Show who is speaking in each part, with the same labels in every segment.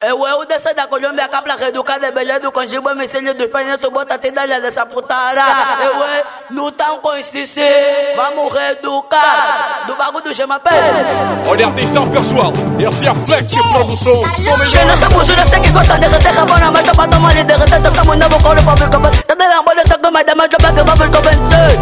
Speaker 1: Eu descer da Colômbia, capla reeducada, beleza do conjibo, me ensino dos pães, tu bota a dessa putada. Não tão consciente, vamos reeducar. Do bagulho do chama pé.
Speaker 2: Olha, atenção pessoal, essa é a Flex Produções.
Speaker 1: Cheio nessa postura, sei que gosta de derreter rabona, mas tô pra tomar e derreter, tô só muito novo, colo pra ver como tá de la bolha, tá com mais da mão, joga que vamos convencer.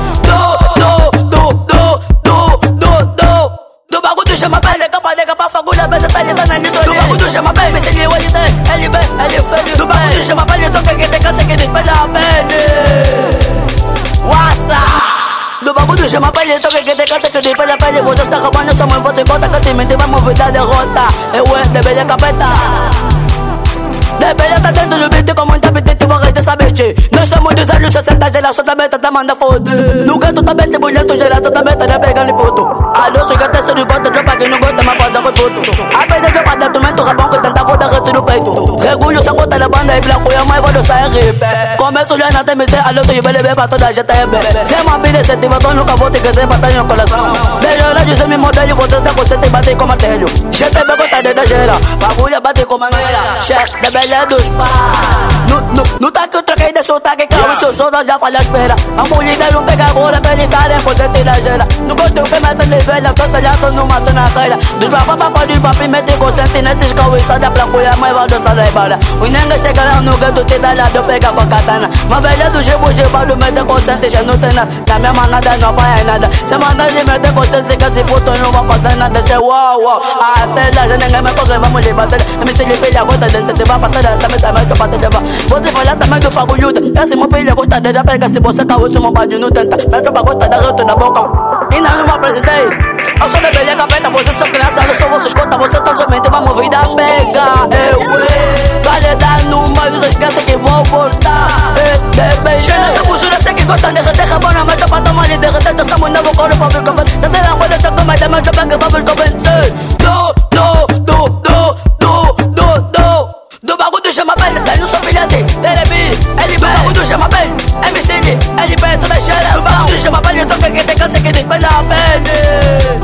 Speaker 1: Do bagulho do chama pé, nega pra fagulha, mas tá ali, tá na nitrogen. Do bagulho do chama pé, me segue o LD, LB, LF. Do bagulho do chama pé, toca que tem cansa que despede a pele. Do bagulho chama pele, toca que tem cansa que despede a pele. Você está roubando sua mãe, você conta que te mente, vai mover da derrota. Deveria capeta. Deveria tá dentro do beat com muita apetite, vou render essa bitch. Nós somos dos anos 60, geração da meta, tá manda foder. No canto tá bem bulhento, geração da meta, né pegando em puto. Alô, chega até ser de gota, dropa quem não gosta, mas pode com puto. A perda de pra dentro, mento rabão que tenta foda, reto no peito. Regulho, sem conta da banda e branco, e a mãe vou sair RP. Começo já na TMC, alô, sou de BLB pra toda a GTB. Sem uma pilha incentiva, nunca vou ter que ser batalha no coração. Desde a hora de ser me modelo, você tá consciente e bater com martelo. GTB gota de gera, bagulha bate com mangueira. Chefe, é dos pá. No tá que eu troquei de sotaque, carro e seu som já falha a espera. A mulher não pega agora, pra ele estar em potente da gera. No gostei que meta de velha, canta já tô no mato na caira. Dos papapá de papi, mete consciente nesses carros e sai da placuia, mas vai dançar da ibara. Os nengas chegaram no canto, te dá lado, eu pega com a katana. Mas velha do gebo, gebado, mete consciente, já não tem nada. Na minha manada não apanha nada. Se manda de mete consciente, que esse puto não vai fazer nada. Cê uau, até lá, já ninguém me corre, vamos lhe bater. A mim se lhe pilha, gota dentro, te vai bater. Também que pra te levar. Você falar também do fagulhuda. Essa uma pilha gosta de já pega. Se você caiu, se uma bade não tenta. Mas tropa gosta da rota na boca. E não me apresentei. Eu sou da belha capeta, você só criança. Eu sou você escuta, você tá somente. Vamos vir da pega. Vale dar no meio das crianças que vão voltar. Cheio nessa postura, sei que gosta de derreter rabona. Mas tropa tomar e derreter. Tô só muito novo, colo pra ver como tá de la bolha, tá com mais da mão, tropa que vamos convencer. Do bagulho do chama pele, daí não sou filha de Telebi, LB. Do bagulho do chama pele, MCD, LB, toda a geração. Do bagulho do chama pele, toca que tem cansa que despede a pele.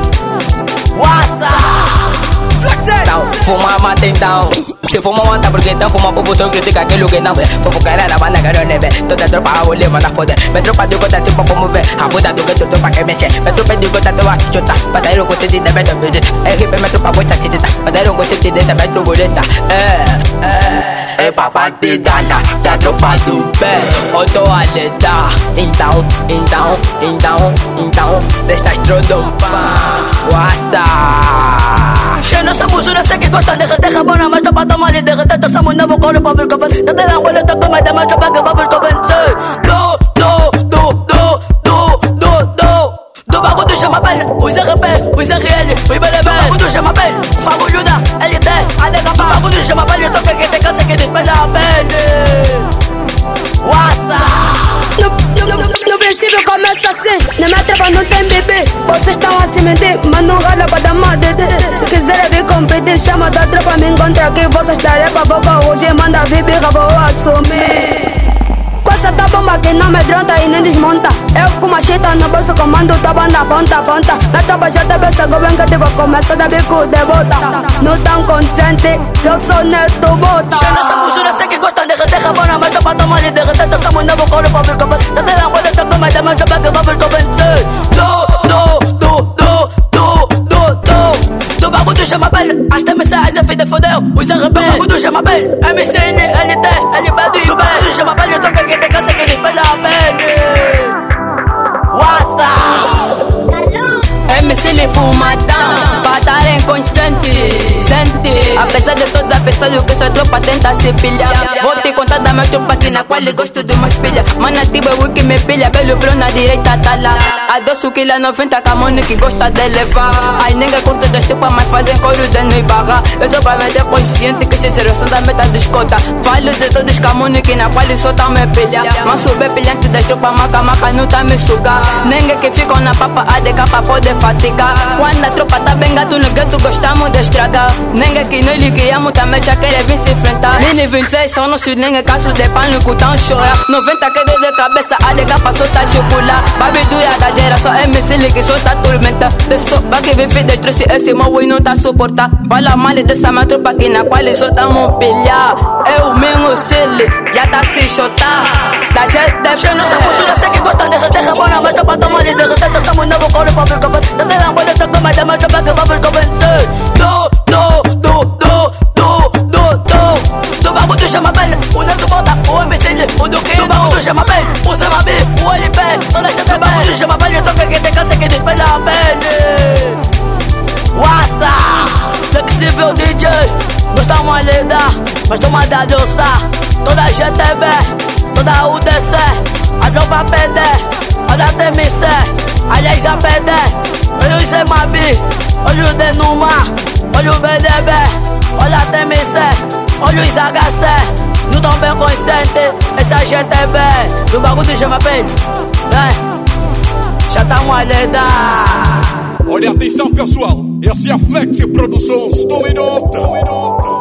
Speaker 3: Fuma mata então. Se fuma mata porque então fuma pro botão, critica aquilo que não vê. Fogo cara na banda, quero nem ver. Toda tropa a olho, manda foder. Me tropa de conta, tipo como ver. A puta do que tu pra que mexe. Me tropa de conta, tu a chuta. Pra dar um gosto de dentro do vídeo. RP me tropa, gosta de dentro. Pra dar um gosto de dentro, me tropa bonita. É papai pedala, da tropa do pé. Eu tô a lidar. Então, deixa estrodompa.
Speaker 1: Cheio nessa postura, sei que gosta de derreter rabona. Mas tô pra tomar e derreter, tô só muito novo, colo pra ver como tá de la bolha, tá com mais da mão, joga que vamos convencer. Do bagulho do chama pele, os RP, os RL, os BLB. Do bagulho do chama pele, o fagulho da LT, a nega. Do bagulho do chama pele, toca que tem cansa que despede a pele.
Speaker 4: No princípio começa assim, na minha tropa não tem bebê. Vocês estão a se mentir, mas não rala pra dar uma DD. Se quiserem vir competir, chama da tropa, me encontra aqui. Vocês tarefa, vou hoje, manda vir birra, vou assumir. Com essa tá bomba que não me amedronta e nem desmonta. Eu com uma chita no bolso, comando toba na ponta. Na tropa já te pensa, governo que tipo começa a dar bico de bota. Não tão consciente, que eu sou neto bota.
Speaker 1: Cheio nessa postura, sei que gosta de derreter rabona. Mas tô pra tomar e derreter, tô só muito novo, colo pra ver como tá de la bolha, tá com mais da mão, joga que vamos convencer. Do bagulho do chama pele, as TMC, as FD fodeu, os RP. Do bagulho do chama pele, MCN, LT, LB. Do bagulho do chama pele, toca que tem cansa que despede a pele.
Speaker 3: MC lhe fumadão, batalha inconsciente. Apesar de todas as pessoas que essa tropa tenta se pilhar. Vou te contar da minha tropa aqui na qual gosto de umas pilhas. Mana tipo o que me pilha, belo pro na direita tá lá. Adoço que lá 90 camone que gosta de levar. Aí ninguém curte das tropas, mas fazem coro de nos barrar. Eu sou pra meter consciente que se geração da meta desconta. Falo de todos os camone que na qual só tá me pilha. Mas subir pilhante das tropas, maca não tá me sugar. Ninguém que ficam na papa, a de capa pode fatigar. Quando a tropa tá bem gato no gueto, gato gostamos de estragar. Ninguém que nós liqueamos também já quer vir se enfrentar. Mini 26 são nossos ninguém, caso de pânico, tão chorar. 90 queda de cabeça, a de capa só tá chocolate. Babi dura da geração MC que só tá tormenta. Desço, vai que vem fez destruir esse mau e não tá suportar. Fala mal dessa minha tropa aqui na qual só tamo pilhar. Eu mesmo Silly, já tá se chotar. Da gente
Speaker 1: Cheio nessa postura, sei que gosta dessa terra boa, mas tropa toma de derrota. Estamos novo com o povo que vai. Tá tendo bolha, tá com mais da minha tropa que vamos convencer. Do bagulho chama pele, o neto volta, o MC, o do que? Do bagulho chama pele, o Samabi, o LP, toda gente é bagulho chama pele, então quem tem câncer que despelha a pele. What's flexível DJ, nós estamos a lidar, mas toma da doça. Toda a GTB, toda a UDC, a tropa PD, olha a TMC, aliás a PD, olha o Samabi, olha o Denuma, olha o BDB, olha a TMC, olha os HC, não tão bem consciente, essa GTB, do bagulho chama pele, já tá uma lidar.
Speaker 2: Olha, atenção pessoal, essa é a Flex Produções. Tome nota.